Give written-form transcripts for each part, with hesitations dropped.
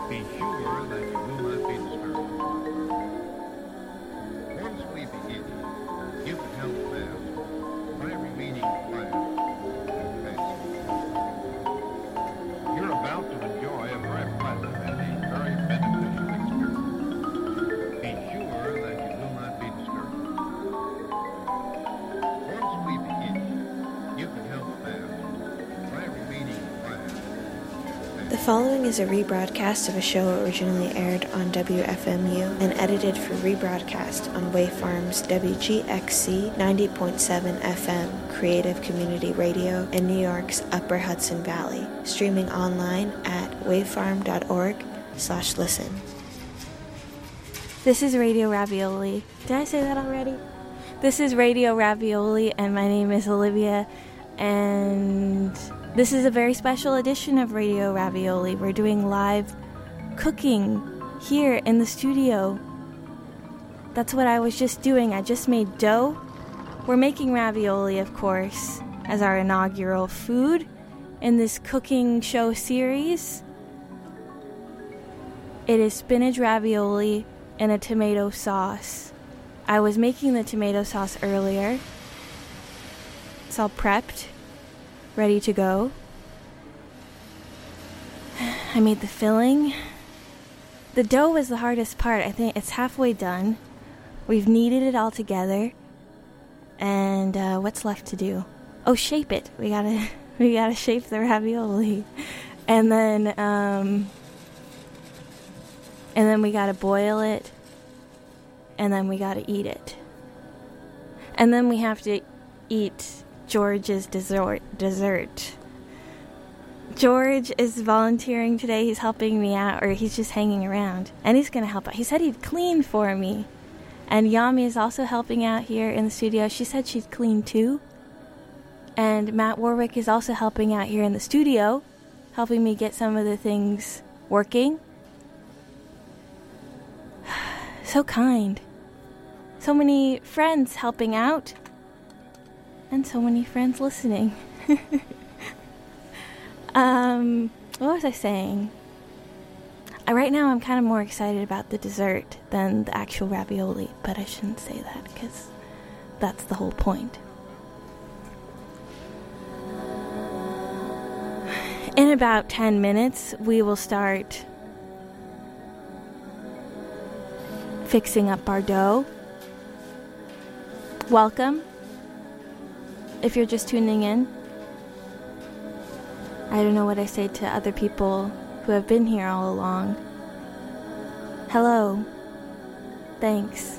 Be sure that you will not be disturbed. Once we begin, you can help fast by remaining quiet and patient. You're about to enjoy a very pleasant and a very beneficial experience. Be sure that you will not be disturbed. Once we begin, you can help fast by remaining quiet. The following is a rebroadcast of a show originally aired on WFMU and edited for rebroadcast on Wavefarm's WGXC 90.7 FM Creative Community Radio in New York's Upper Hudson Valley, streaming online at wavefarm.org/listen. This is Radio Ravioli. Did I say that already? This is Radio Ravioli, and my name is Olivia, and this is a very special edition of Radio Ravioli. We're doing live cooking here in the studio. That's what I was just doing. I just made dough. We're making ravioli, of course, as our inaugural food in this cooking show series. It is spinach ravioli and a tomato sauce. I was making the tomato sauce earlier. It's all prepped, ready to go. I made the filling. The dough was the hardest part. I think it's halfway done. We've kneaded it all together. And what's left to do? Oh, shape it. We gotta shape the ravioli. And then we gotta boil it. And then we gotta eat it. And then we have to eat George's dessert. George is volunteering today. He's helping me out, or he's just hanging around. And he's gonna help out. He said he'd clean for me. And Yami is also helping out here in the studio. She said she'd clean too. And Matt Warwick is also helping out here in the studio, helping me get some of the things working. So kind. So many friends helping out. And so many friends listening. What was I saying? Right now I'm kind of more excited about the dessert than the actual ravioli, but I shouldn't say that because that's the whole point. In about 10 minutes, we will start fixing up our dough. Welcome. If you're just tuning in, I don't know what I say to other people who have been here all along. Hello. Thanks.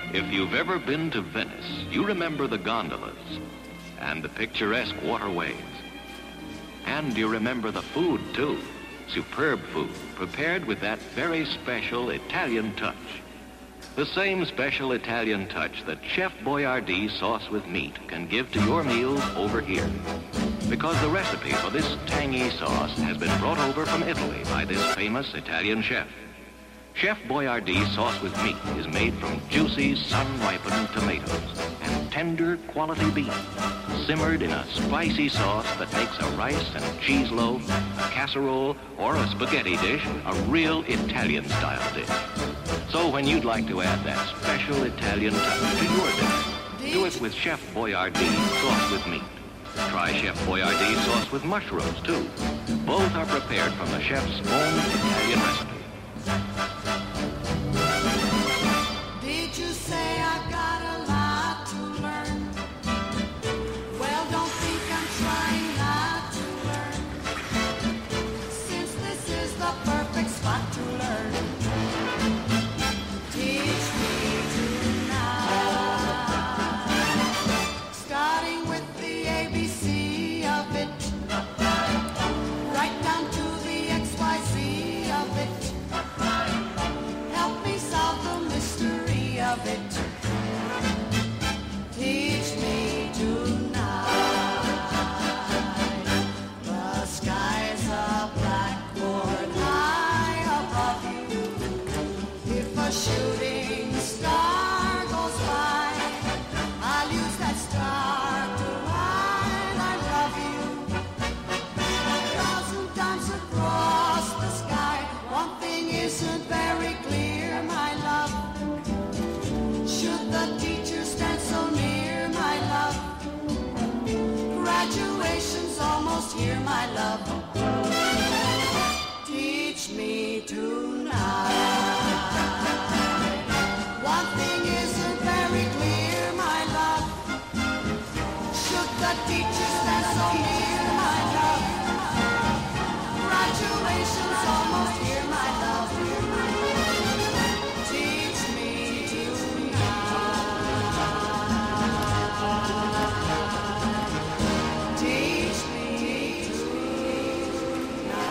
If you've ever been to Venice, you remember the gondolas and the picturesque waterways. And you remember the food, too. Superb food, prepared with that very special Italian touch. The same special Italian touch that Chef Boyardee sauce with meat can give to your meals over here. Because the recipe for this tangy sauce has been brought over from Italy by this famous Italian chef. Chef Boyardee sauce with meat is made from juicy, sun-ripened tomatoes and tender quality beef, simmered in a spicy sauce that makes a rice and cheese loaf, a casserole, or a spaghetti dish a real Italian-style dish. So when you'd like to add that special Italian touch to your dish, do it with Chef Boyardee sauce with meat. Try Chef Boyardee sauce with mushrooms, too. Both are prepared from the chef's own Italian recipe. Did you say I got a lot to learn? Well, don't think I'm trying not to learn, since this is the perfect spot to learn. Teach me tonight, starting with the ABC of it, right down to the XYZ of it. Help me solve the mystery of it. Teach me tonight. The sky's a blackboard high above you. If a shooting star goes by, I'll use that star to hide I love you. 1,000 times across the sky, one thing isn't very clear, my love. Should the teacher stand so near, my love? Graduation's almost here, my love. Teach me tonight. One thing isn't very clear, my love. Should the teacher stand so near, my love? Graduation's almost here, my love. Teach me tonight. Teach me tonight.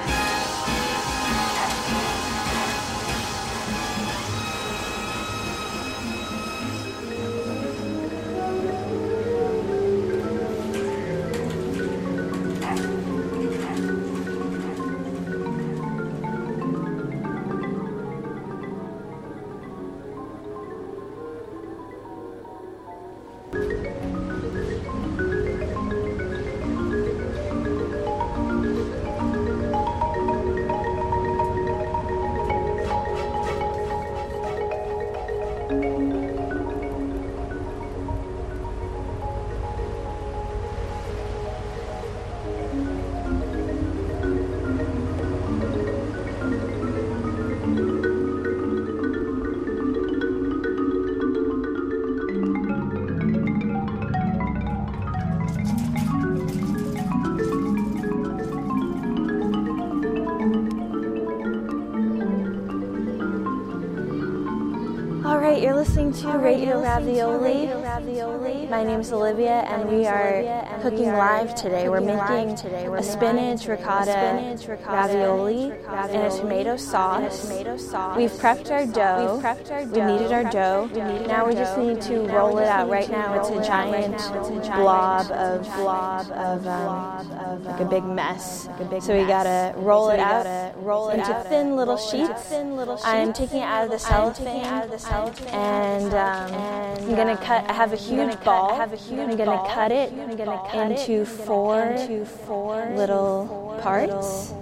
You're listening to Radio Ravioli. My name's Olivia, and we are cooking live today. We're making a spinach ricotta ravioli in a tomato sauce. We've prepped our dough. We kneaded our dough. Now we just need to roll it out. Right now it's a giant blob of like a big mess. So we gotta roll it out into thin little sheets. I'm taking it out of the cellophane. And I'm gonna cut. I have a huge ball. I'm gonna cut it into four little parts.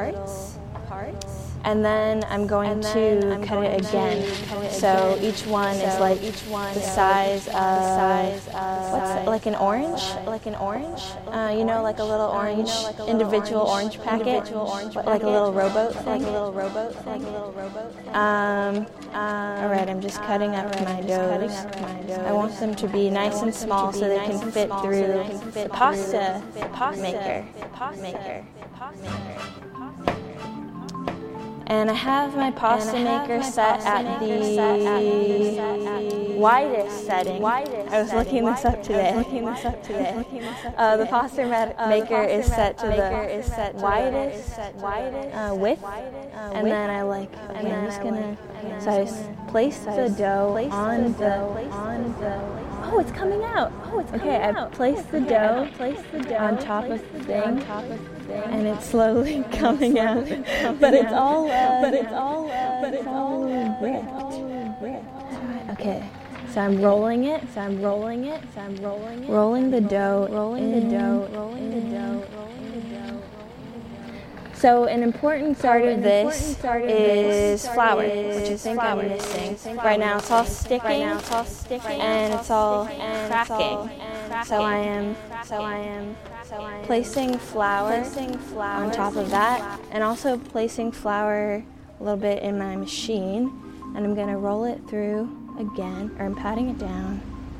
And then I'm going to cut it again. So each one is like the size of what's like an orange? You know, like a little orange individual orange packet, like a little rowboat thing. All right, I'm just cutting up my doughs. I want them to be nice and small so they can fit through the pasta maker. And I have my pasta maker set at the widest setting. I was looking this up today. The pasta maker is set to the widest width. And then I'm just gonna, so I just place the dough on the, oh, it's coming out. Okay, I place the dough on top of the thing. And it's slowly coming out, but it's all ripped. Okay, so I'm rolling it. Rolling the dough. So an important part of this is flour, which I think I'm missing. Right now it's all sticking, and it's all cracking. So I am placing flour on top of that, and also placing flour a little bit in my machine, and I'm going to roll it through again, or I'm patting it down,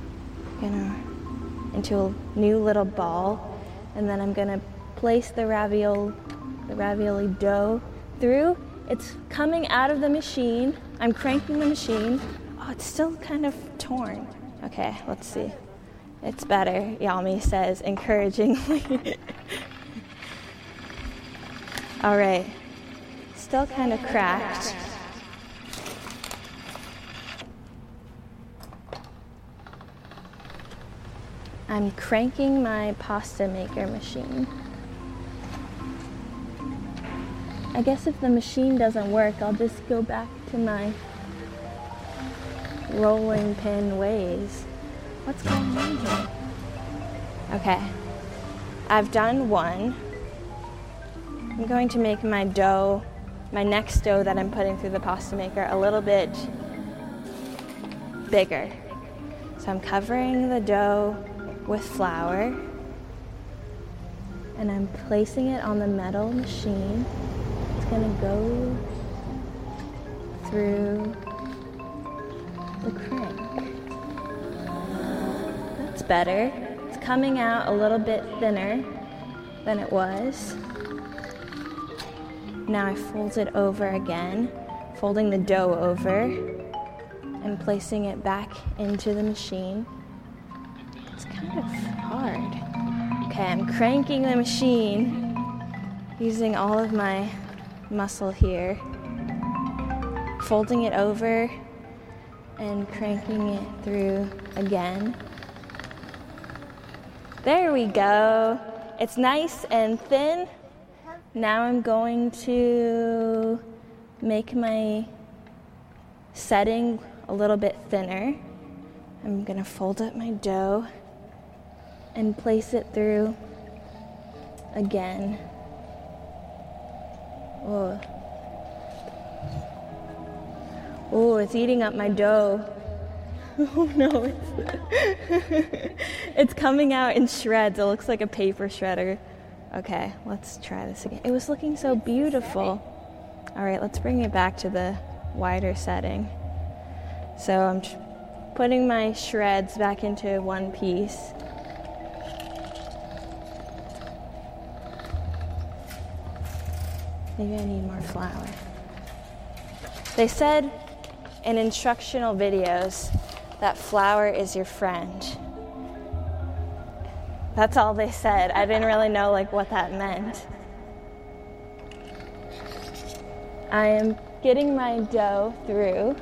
into a new little ball, and then I'm going to place the ravioli dough through. It's coming out of the machine. I'm cranking the machine. Oh, it's still kind of torn. Okay, let's see. It's better, Yami says encouragingly. All right, still kind of cracked. I'm cranking my pasta maker machine. I guess if the machine doesn't work, I'll just go back to my rolling pin ways. What's going on here? Okay, I've done one. I'm going to make my next dough that I'm putting through the pasta maker a little bit bigger. So I'm covering the dough with flour, and I'm placing it on the metal machine. It's gonna go through the crank. That's better. It's coming out a little bit thinner than it was. Now I fold it over again, folding the dough over and placing it back into the machine. It's kind of hard. Okay, I'm cranking the machine using all of my muscle here, folding it over and cranking it through again. There we go. It's nice and thin. Now I'm going to make my setting a little bit thinner. I'm going to fold up my dough and place it through again. Oh, it's eating up my dough. Oh no, it's coming out in shreds. It looks like a paper shredder. Okay, let's try this again. It was looking so beautiful. All right, let's bring it back to the wider setting. So I'm putting my shreds back into one piece. Maybe I need more flour. They said in instructional videos that flour is your friend. That's all they said. I didn't really know what that meant. I am getting my dough through.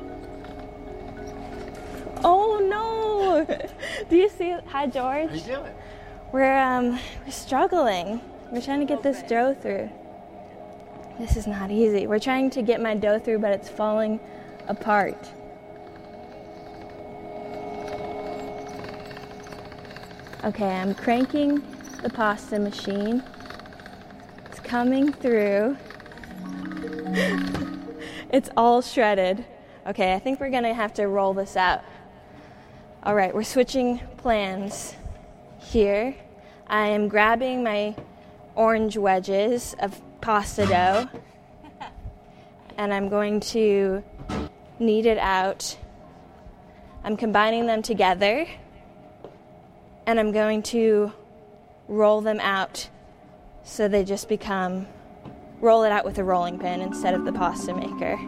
Oh no! Do you see it? Hi, George. How you doing? We're struggling. We're trying to get this dough through. This is not easy. We're trying to get my dough through, but it's falling apart. Okay, I'm cranking the pasta machine. It's coming through. It's all shredded. Okay, I think we're gonna have to roll this out. All right, we're switching plans here. I am grabbing my orange wedges of pasta dough, and I'm going to knead it out. I'm combining them together, and I'm going to roll them out so they just become roll it out with a rolling pin instead of the pasta maker.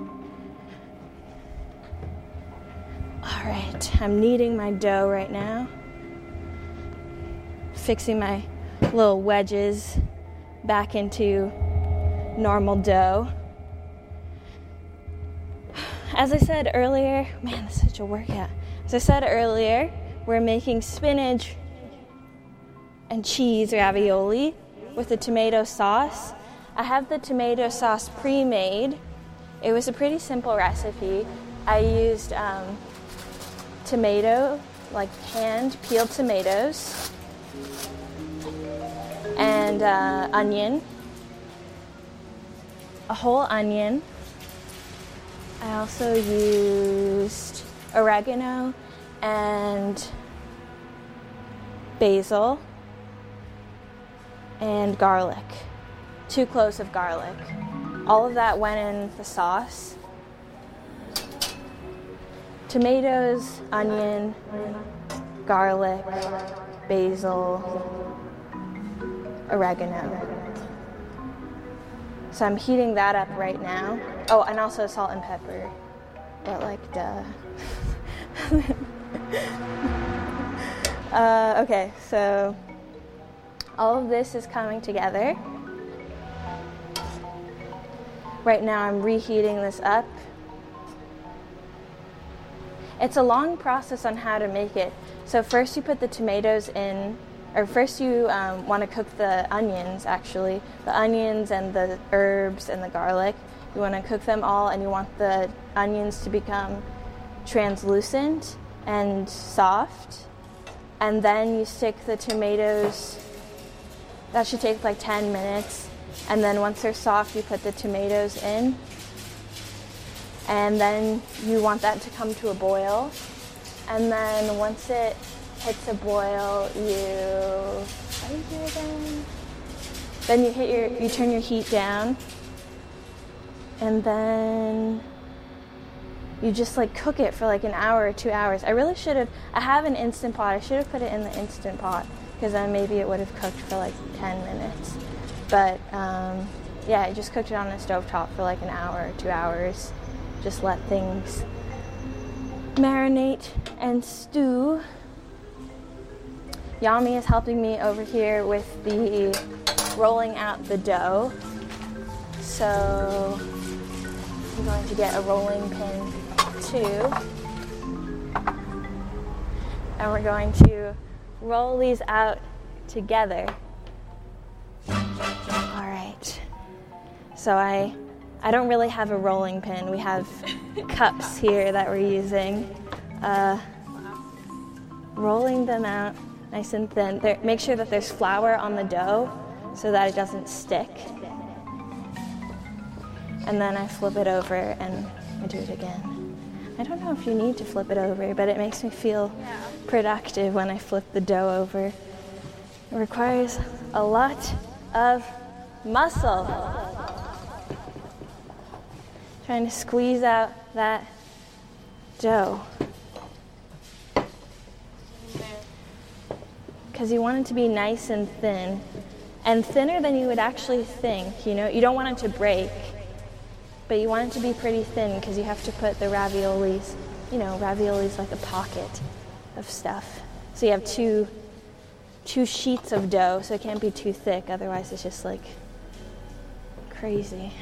All right, I'm kneading my dough right now. Fixing my little wedges back into normal dough. As I said earlier, man, this is such a workout. As I said earlier, we're making spinach and cheese ravioli with a tomato sauce. I have the tomato sauce pre-made. It was a pretty simple recipe. I used tomato, like canned peeled tomatoes, and onion, a whole onion. I also used oregano and basil and garlic, 2 cloves of garlic. All of that went in the sauce. Tomatoes, onion, garlic, basil, oregano. So I'm heating that up right now. Oh, and also salt and pepper. But like, duh. Okay, so all of this is coming together. Right now I'm reheating this up. It's a long process on how to make it. So first you put the tomatoes in, or first you want to cook the onions, actually. The onions and the herbs and the garlic. You want to cook them all, and you want the onions to become translucent and soft. And then you stick the tomatoes. That should take like 10 minutes. And then once they're soft, you put the tomatoes in. And then you want that to come to a boil. And then once it hits a boil, what do you do again? Then you turn your heat down. And then you just like cook it for like an hour or 2 hours. I have an Instant Pot. I should have put it in the Instant Pot, because then maybe it would have cooked for like 10 minutes. But yeah, I just cooked it on the stovetop for like an hour or 2 hours. Just let things marinate and stew. Yami is helping me over here with the rolling out the dough. So I'm going to get a rolling pin too. And we're going to roll these out together. All right. So I don't really have a rolling pin. We have cups here that we're using. Rolling them out nice and thin. Make sure that there's flour on the dough so that it doesn't stick. And then I flip it over and I do it again. I don't know if you need to flip it over, but it makes me feel productive when I flip the dough over. It requires a lot of muscle. Trying to squeeze out that dough. Because you want it to be nice and thin. And thinner than you would actually think, you know? You don't want it to break. But you want it to be pretty thin because you have to put the raviolis, ravioli's like a pocket of stuff. So you have two sheets of dough, so it can't be too thick, otherwise it's just like crazy.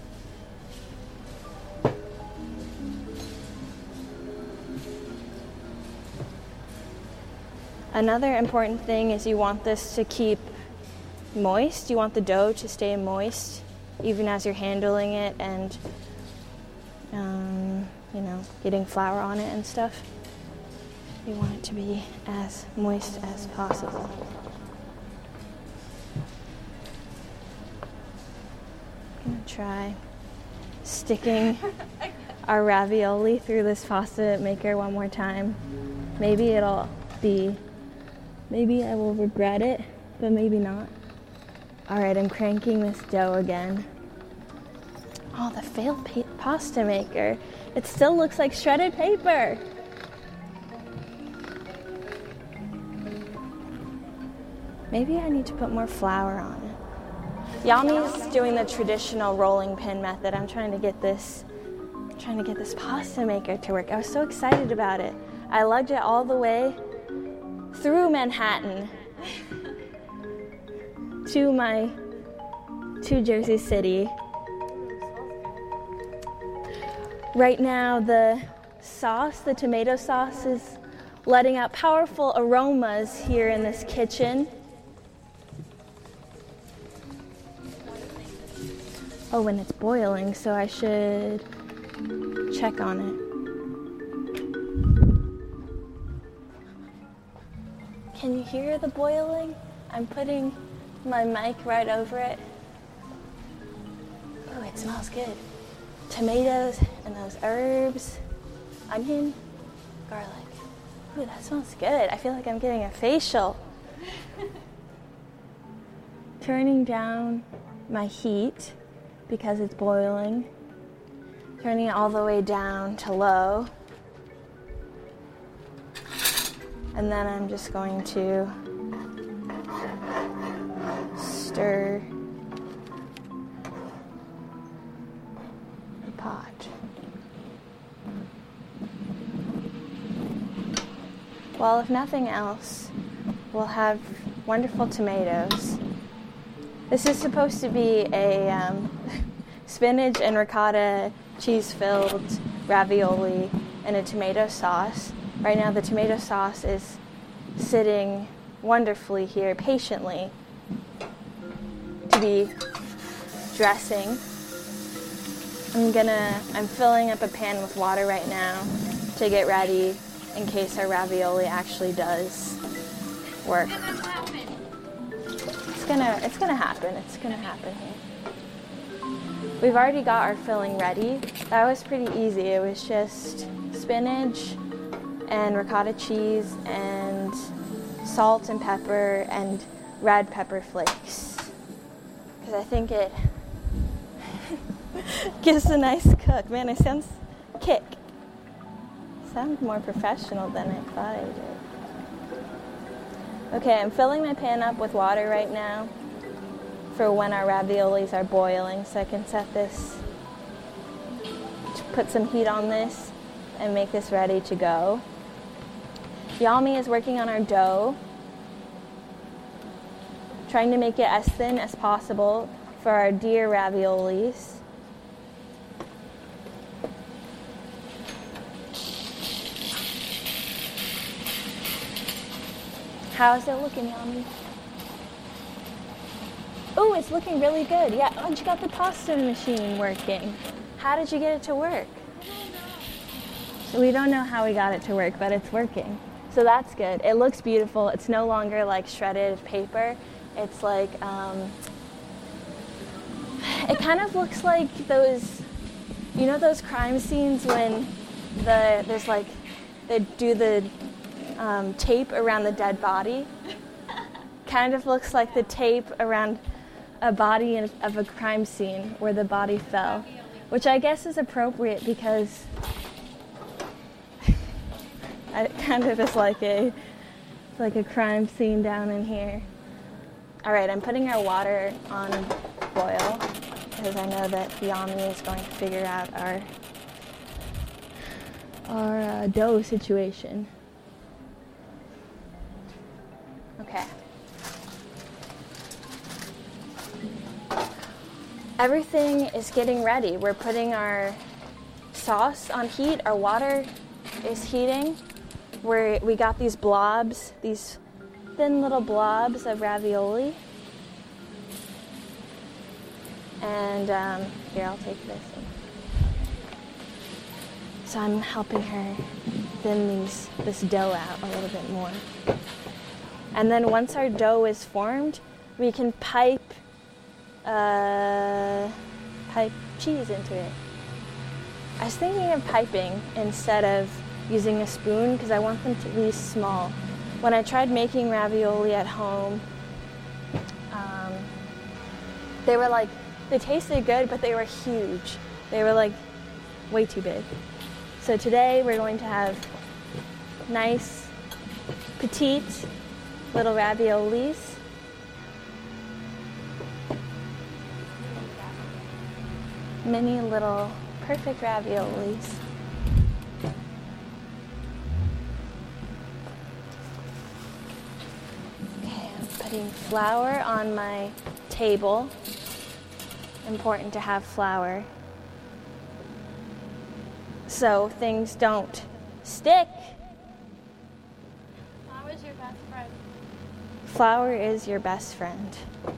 Another important thing is you want this to keep moist. You want the dough to stay moist even as you're handling it and, getting flour on it and stuff. You want it to be as moist as possible. I'm going to try sticking our ravioli through this pasta maker one more time. Maybe I will regret it, but maybe not. Alright, I'm cranking this dough again. Oh, the failed pasta maker. It still looks like shredded paper. Maybe I need to put more flour on it. Yami's doing the traditional rolling pin method. I'm trying to get this pasta maker to work. I was so excited about it. I lugged it all the way through Manhattan to Jersey City. Right now, the tomato sauce is letting out powerful aromas here in this kitchen. Oh, and it's boiling, so I should check on it. Can you hear the boiling? I'm putting my mic right over it. Oh, it smells good. Tomatoes and those herbs, onion, garlic. Ooh, that smells good. I feel like I'm getting a facial. Turning down my heat because it's boiling. Turning it all the way down to low. And then I'm just going to stir the pot. Well, if nothing else, we'll have wonderful tomatoes. This is supposed to be a spinach and ricotta cheese-filled ravioli and a tomato sauce. Right now the tomato sauce is sitting wonderfully here, patiently, to be dressing. I'm filling up a pan with water right now to get ready in case our ravioli actually does work. It's gonna happen. It's gonna happen here. We've already got our filling ready. That was pretty easy. It was just spinach and ricotta cheese and salt and pepper and red pepper flakes. Because I think it gives a nice cook. Man, it sounds more professional than I thought I did. Okay, I'm filling my pan up with water right now for when our raviolis are boiling, so I can set this, put some heat on this and make this ready to go. Yami is working on our dough, trying to make it as thin as possible for our deer raviolis. How is it looking, Yami? Oh, it's looking really good. Yeah, oh, you got the pasta machine working. How did you get it to work? We don't know how we got it to work, but it's working. So that's good. It looks beautiful. It's no longer like shredded paper. It's like, it kind of looks like those, you know those crime scenes when there's like, they do the tape around the dead body? Kind of looks like the tape around a body of a crime scene where the body fell, which I guess is appropriate because it kind of is like a crime scene down in here. All right, I'm putting our water on boil because I know that Yami is going to figure out our dough situation. Okay. Everything is getting ready. We're putting our sauce on heat. Our water is heating. We got these blobs, these thin little blobs of ravioli. And here, I'll take this. So I'm helping her thin this dough out a little bit more. And then once our dough is formed, we can pipe cheese into it. I was thinking of piping instead of using a spoon because I want them to be small. When I tried making ravioli at home, they tasted good, but they were huge. They were like way too big. So today we're going to have nice, petite little raviolis. mini little perfect raviolis. Okay, I'm putting flour on my table. Important to have flour so things don't stick. Flour is your best friend. Flour is your best friend.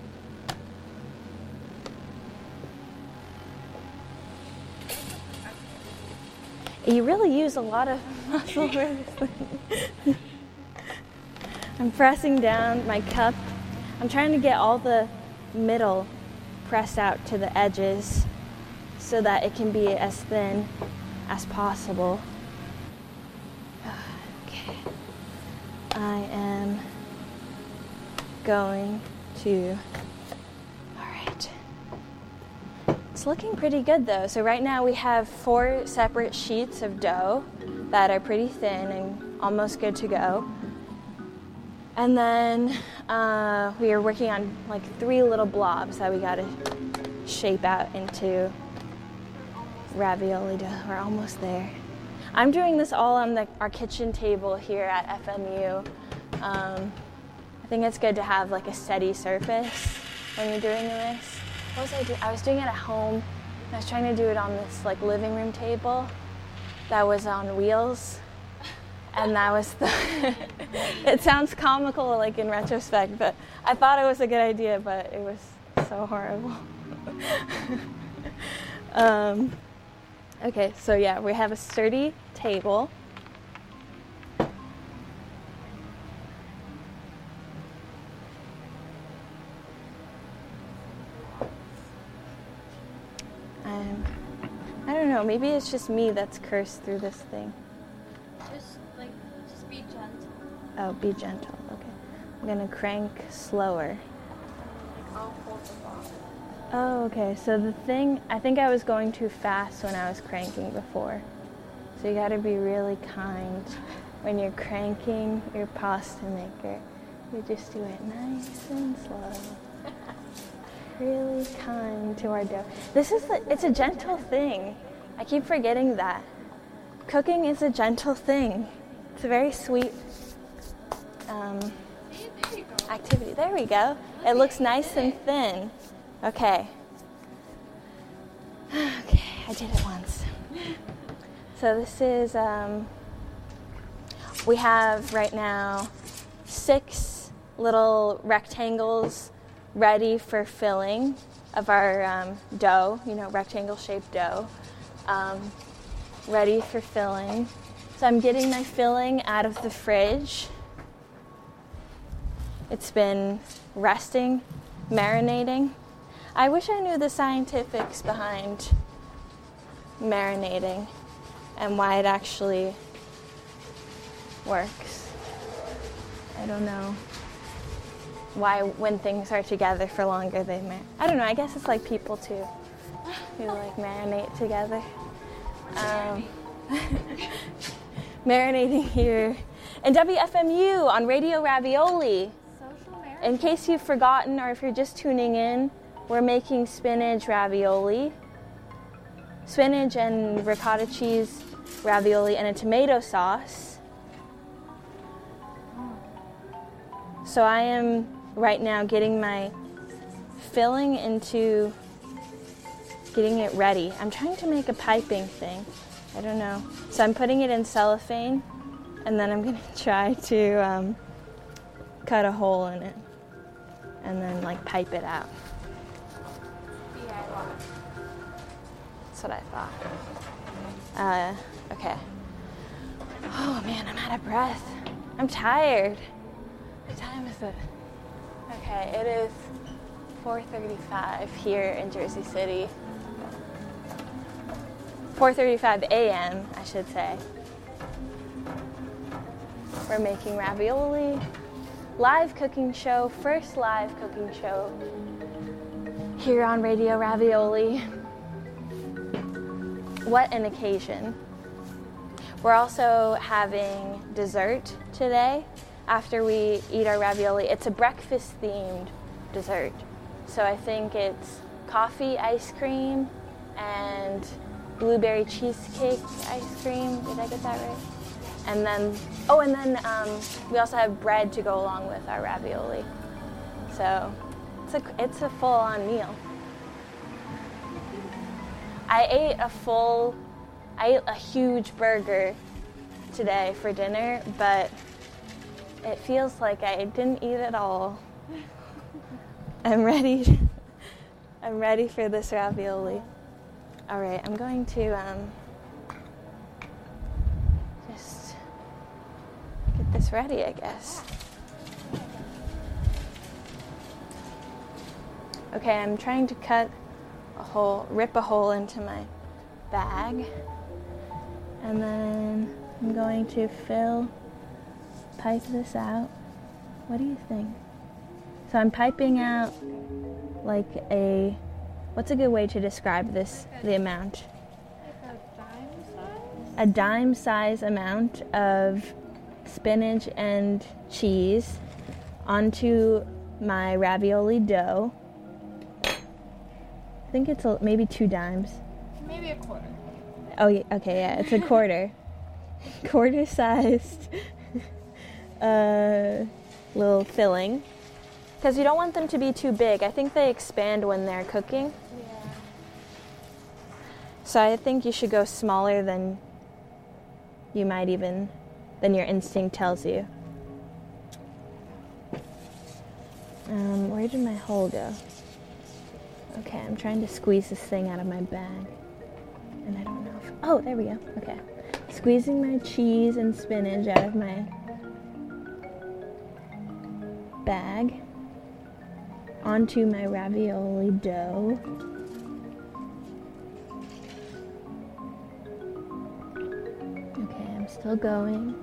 You really use a lot of muscle for this thing. I'm pressing down my cup. I'm trying to get all the middle pressed out to the edges so that it can be as thin as possible. Okay. I am going to, all right. It's looking pretty good though. So right now we have 4 separate sheets of dough that are pretty thin and almost good to go. And then we are working on like 3 little blobs that we gotta shape out into ravioli dough. We're almost there. I'm doing this all on our kitchen table here at FMU. I think it's good to have like a steady surface when you're doing this. What was I doing? I was doing it at home. I was trying to do it on this like living room table that was on wheels. And that was it sounds comical like in retrospect, but I thought it was a good idea, but it was so horrible. Okay, so yeah, we have a sturdy table. I don't know, maybe it's just me that's cursed through this thing. Just be gentle. Oh, be gentle, okay. I'm gonna crank slower. I'll hold the ball. Oh, okay, so the thing, I think I was going too fast when I was cranking before. So you gotta be really kind when you're cranking your pasta maker. You just do it nice and slow. Really kind to our dough. It's a gentle thing. I keep forgetting that. Cooking is a gentle thing. It's a very sweet activity. There we go. It looks nice and thin. Okay. Okay, I did it once. So this is, we have right now 6 little rectangles ready for filling of our dough, rectangle shaped dough, ready for filling. So I'm getting my filling out of the fridge. It's been resting, marinating. I wish I knew the scientifics behind marinating and why it actually works. I don't know why when things are together for longer they I don't know, I guess it's like people too, who like marinate together. Marinating here in WFMU on Radio Ravioli. In case you've forgotten or if you're just tuning in, we're making spinach ravioli, spinach and ricotta cheese ravioli and a tomato sauce. So I am right now getting my filling into getting it ready. I'm trying to make a piping thing. I don't know. So I'm putting it in cellophane and then I'm going to try to cut a hole in it and then like pipe it out. That's what I thought. Okay. Oh man, I'm out of breath. I'm tired. What time is it? Okay, it is 4:35 here in Jersey City. 4:35 a.m., I should say. We're making ravioli. Live cooking show, first live cooking show here on Radio Ravioli. What an occasion. We're also having dessert today after we eat our ravioli. It's a breakfast-themed dessert. So I think it's coffee, ice cream, and blueberry cheesecake ice cream. Did I get that right? And then, we also have bread to go along with our ravioli. So it's a full-on meal. I ate a huge burger today for dinner, but it feels like I didn't eat it all. I'm ready. I'm ready for this ravioli. All right, I'm going to just get this ready, I guess. Okay, I'm trying to rip a hole into my bag, and then I'm going to pipe this out. What do you think? So I'm piping out like what's a good way to describe this, the amount? Like a dime size? A dime size amount of spinach and cheese onto my ravioli dough. I think it's maybe 2 dimes. Maybe a quarter. Oh, yeah, okay, yeah, it's a quarter. Quarter-sized little filling. Because you don't want them to be too big. I think they expand when they're cooking. Yeah. So I think you should go smaller than than your instinct tells you. Where did my hole go? Okay, I'm trying to squeeze this thing out of my bag. And I don't know if... Oh, there we go. Okay. Squeezing my cheese and spinach out of my bag onto my ravioli dough. Okay, I'm still going.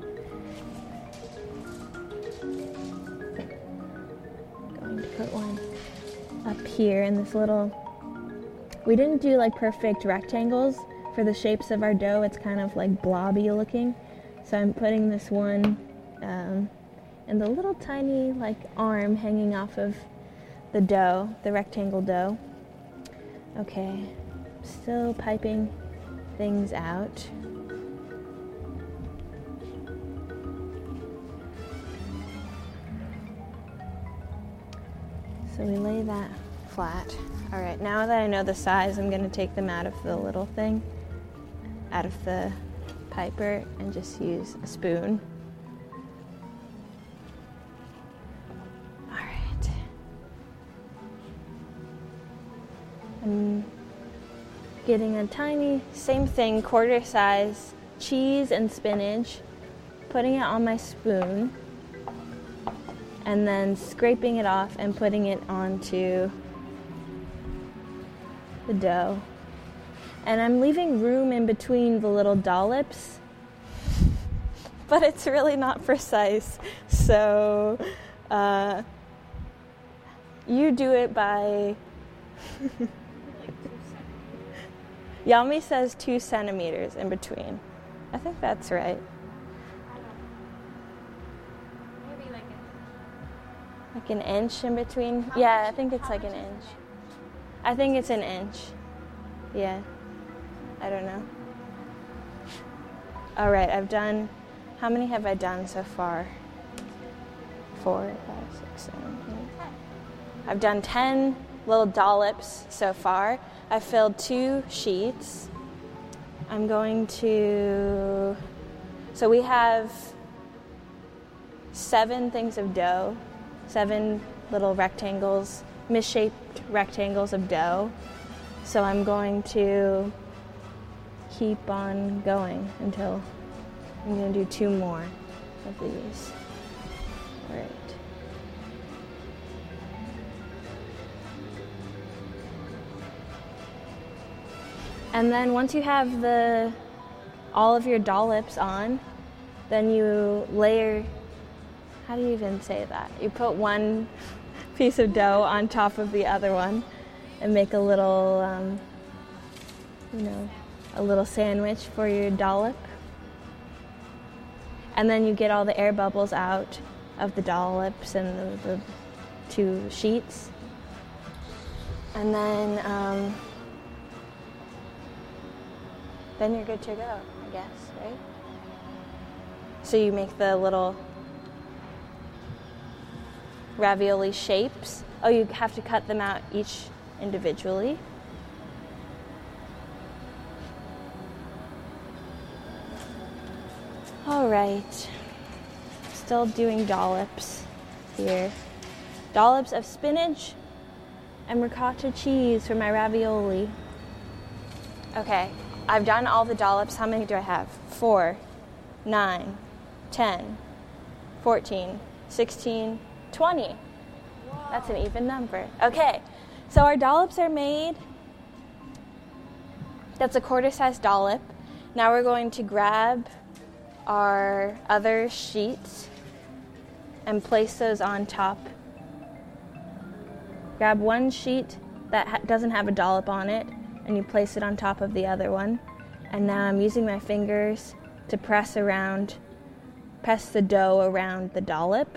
Going to put one up here in this little... We didn't do like perfect rectangles for the shapes of our dough. It's kind of like blobby looking. So I'm putting this one in the little tiny like arm hanging off of the dough, the rectangle dough. Okay, still piping things out. So we lay that flat. All right, now that I know the size, I'm gonna take them out of the little thing, out of the piper, and just use a spoon. All right. I'm getting a tiny, same thing, quarter size cheese and spinach, putting it on my spoon, and then scraping it off and putting it onto the dough. And I'm leaving room in between the little dollops, but it's really not precise. So you do it by... Yami says 2 centimeters in between. I think that's right. Maybe Like an inch in between? Yeah, I think it's like an inch. I think it's an inch. Yeah. I don't know. All right, I've done... How many have I done so far? 4, 5, 6, 7, 8. I've done 10 little dollops so far. I've filled 2 sheets. I'm going to... So we have 7 things of dough, 7 little rectangles, misshaped rectangles of dough. So I'm going to keep on going until I'm going to do 2 more of these. All right. And then once you have all of your dollops on, then you layer, how do you even say that? You put one piece of dough on top of the other one and make a little, a little sandwich for your dollop. And then you get all the air bubbles out of the dollops and the 2 sheets. And then Then you're good to go, I guess, right? So you make the little ravioli shapes. Oh, you have to cut them out each individually. All right. Still doing dollops here. Dollops of spinach and ricotta cheese for my ravioli. Okay, I've done all the dollops. How many do I have? 4, 9, 10, 14, 16, 20. That's an even number. Okay, so our dollops are made. That's a quarter-sized dollop. Now we're going to grab our other sheets and place those on top. Grab one sheet that doesn't have a dollop on it, and you place it on top of the other one. And now I'm using my fingers to press the dough around the dollop.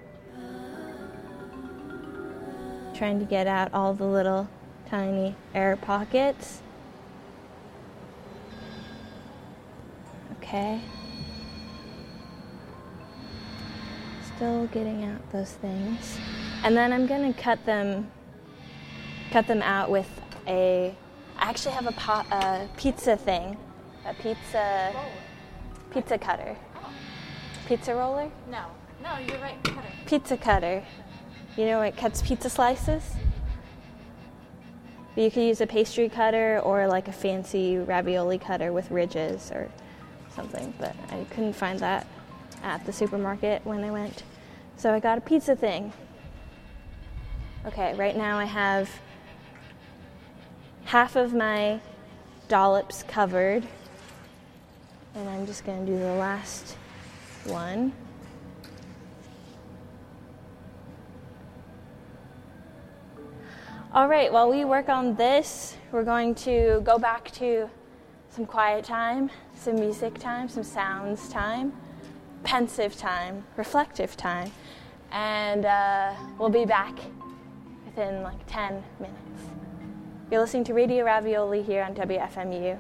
Trying to get out all the little tiny air pockets. Okay. Still getting out those things. And then I'm going to cut them out with I actually have a pizza thing, a pizza cutter. Pizza roller? No, you're right. Cutter. Pizza cutter. You know, it cuts pizza slices. You could use a pastry cutter or like a fancy ravioli cutter with ridges or something, but I couldn't find that at the supermarket when I went. So I got a pizza thing. Okay, right now I have half of my dollops covered, and I'm just going to do the last one. All right, while we work on this, we're going to go back to some quiet time, some music time, some sounds time, pensive time, reflective time, and we'll be back within like 10 minutes. You're listening to Radio Ravioli here on WFMU.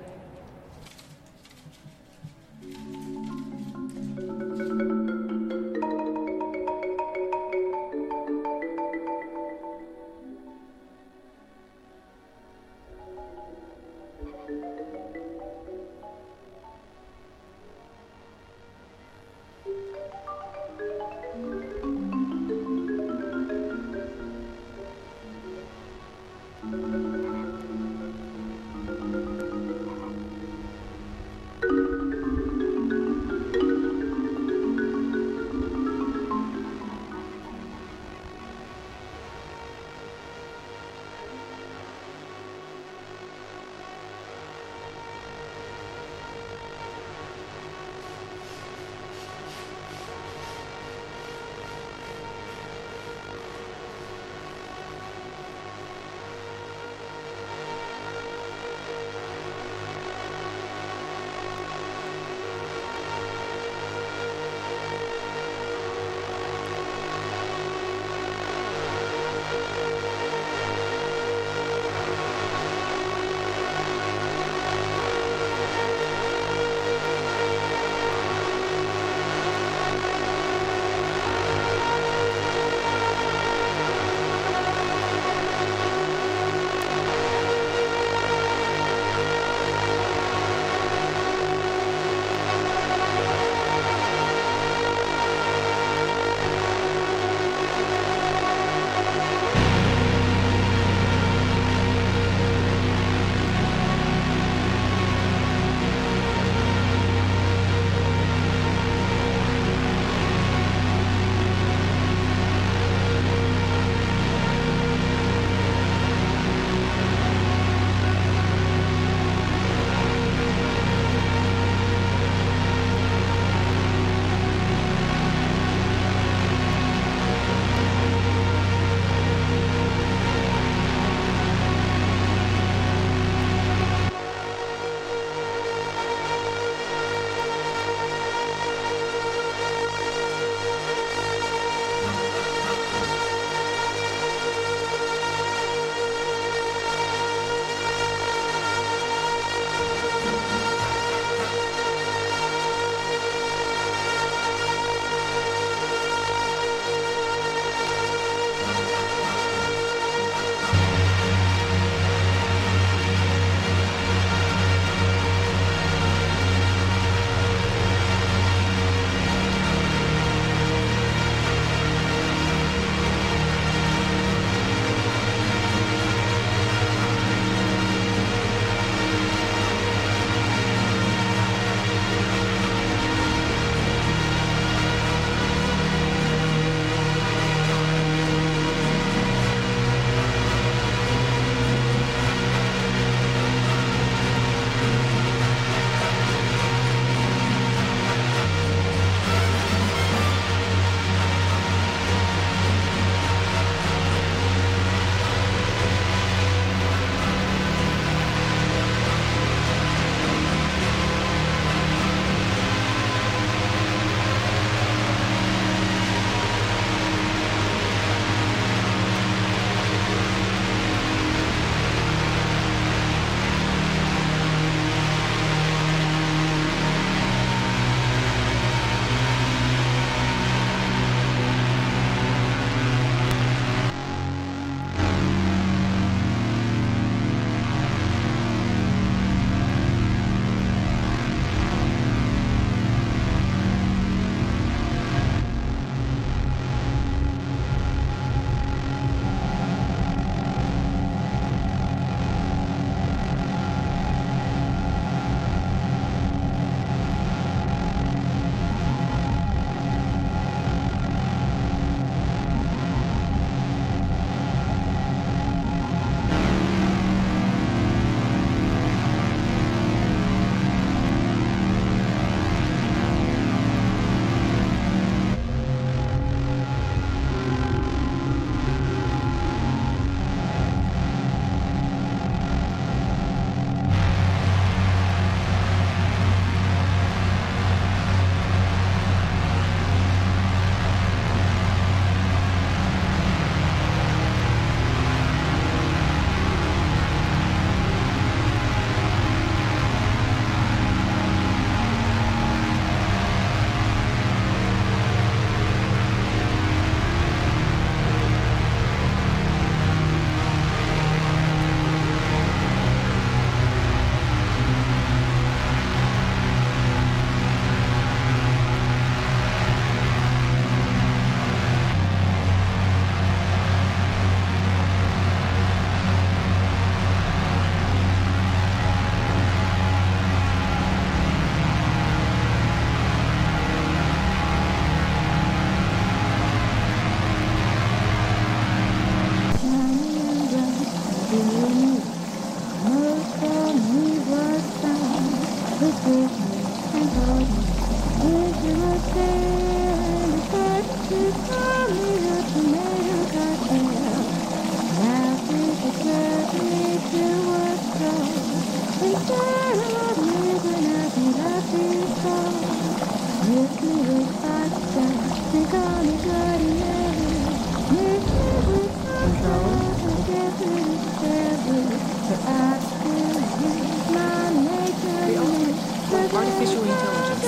Artificial intelligence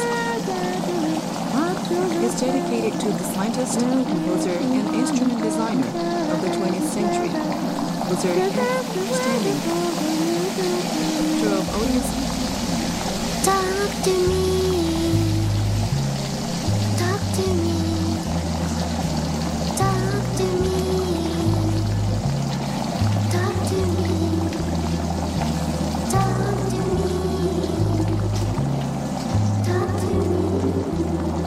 is dedicated to the scientist, composer, and instrument designer of the 20th century, with their understanding of audience. Talk to me. Talk to me. Talk to me. Talk to me. Talk to me. Talk to me.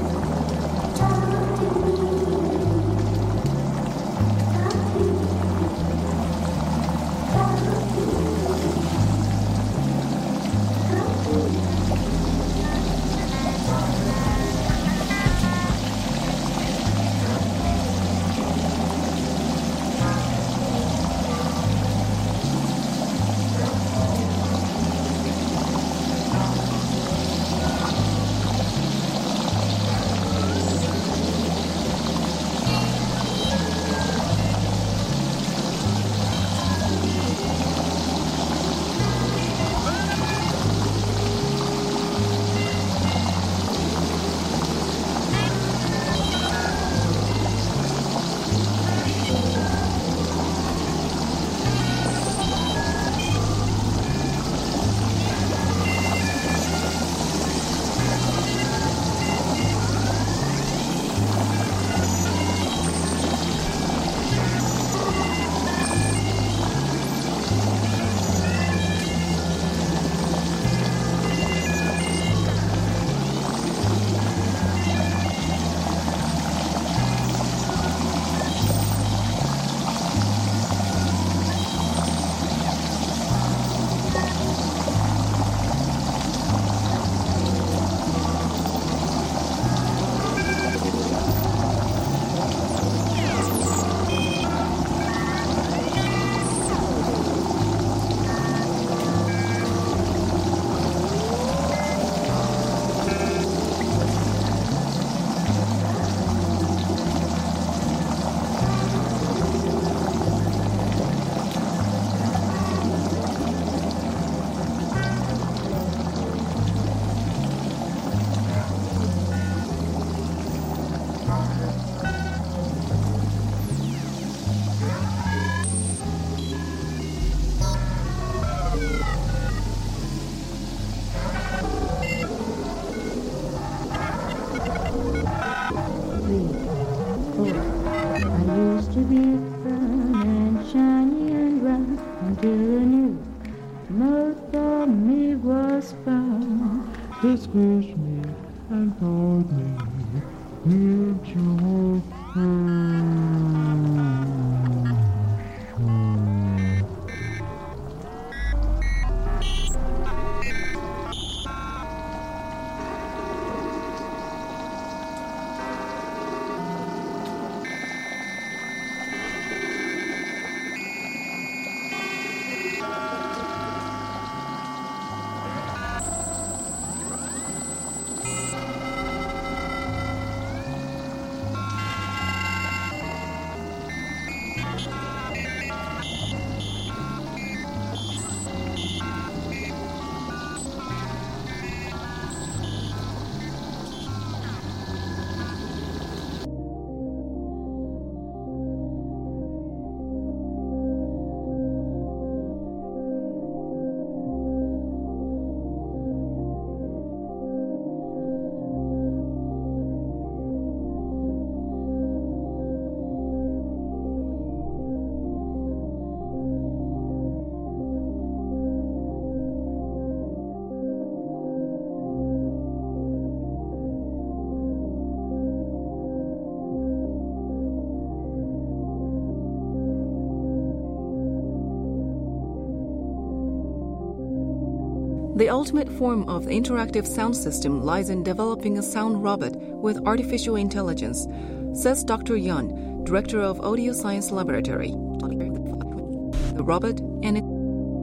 Excuse me and told me it's your The ultimate form of the interactive sound system lies in developing a sound robot with artificial intelligence, says Dr. Yun, Director of Audio Science Laboratory. The robot and its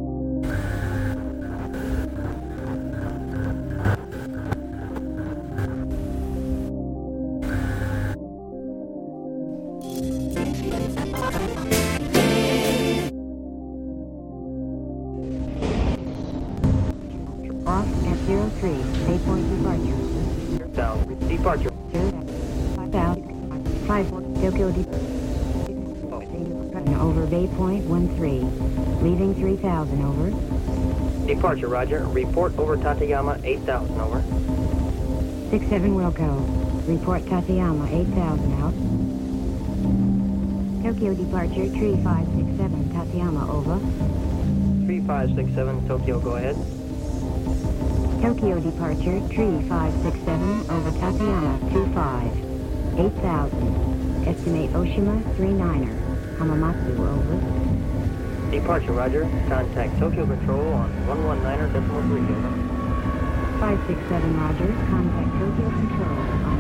Off at 03, Waypoint departure. Departure. 5 Tokyo over Waypoint 13. Leaving 3000 over. Departure, roger. Report over Tateyama 8000 over. 67 Wilco. Report Tateyama 8000 out. Tokyo departure 3567 Tateyama over. 3567 Tokyo, go ahead. Tokyo departure 3567 over Tateyama 25. 8000. Estimate Oshima 39er. Hamamatsu over. Departure, roger. Contact Tokyo Control on 119.3, over. 567 roger. Contact Tokyo Control on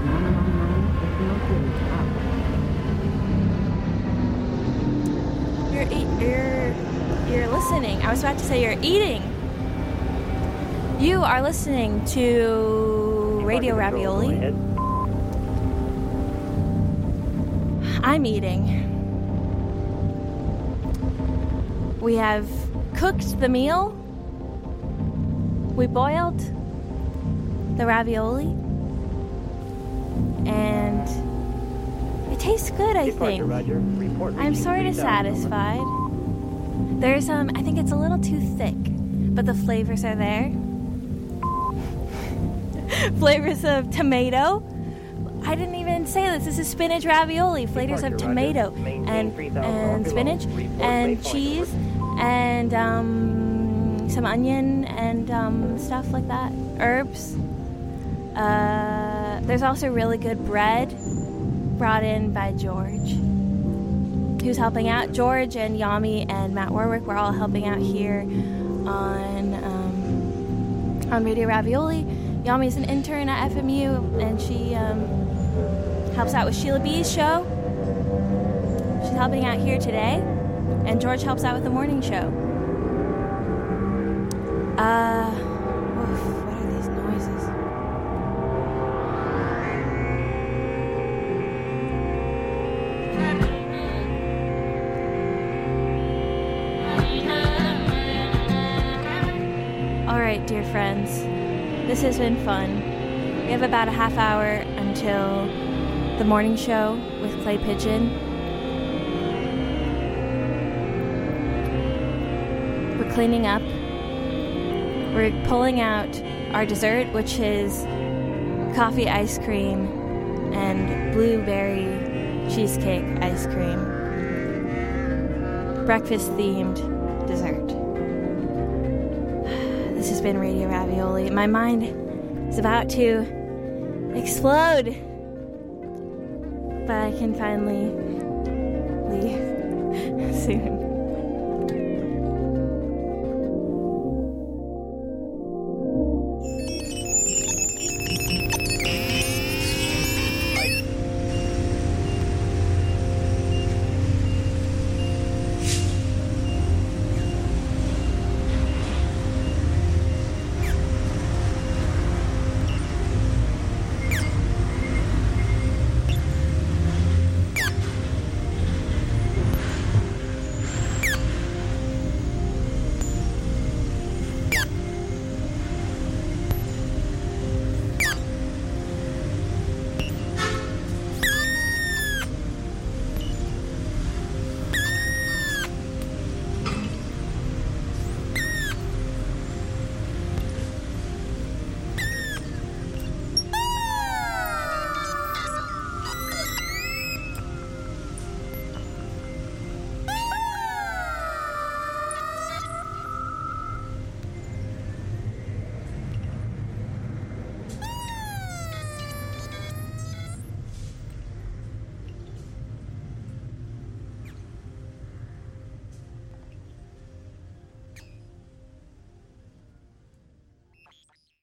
119.3, You're listening. I was about to say you're eating. You are listening to Radio Ravioli. I'm eating. We have cooked the meal. We boiled the ravioli. And it tastes good, I think. I'm sort of satisfied. There's I think it's a little too thick, but the flavors are there. Flavors of tomato. I didn't even say this. This is spinach ravioli. Flavors of tomato and spinach and cheese and some onion and stuff like that. Herbs. There's also really good bread brought in by George, who's helping out. George and Yami and Matt Warwick were all helping out here on Radio Ravioli. Yami's an intern at FMU, and she helps out with Sheila B's show. She's helping out here today, and George helps out with the morning show. What are these noises? All right, dear friends, this has been fun. We have about a half hour until the morning show with Clay Pigeon. We're cleaning up. We're pulling out our dessert, which is coffee ice cream and blueberry cheesecake ice cream. Breakfast-themed dessert. This has been Radio Ravioli. My mind is about to explode, but I can finally leave soon.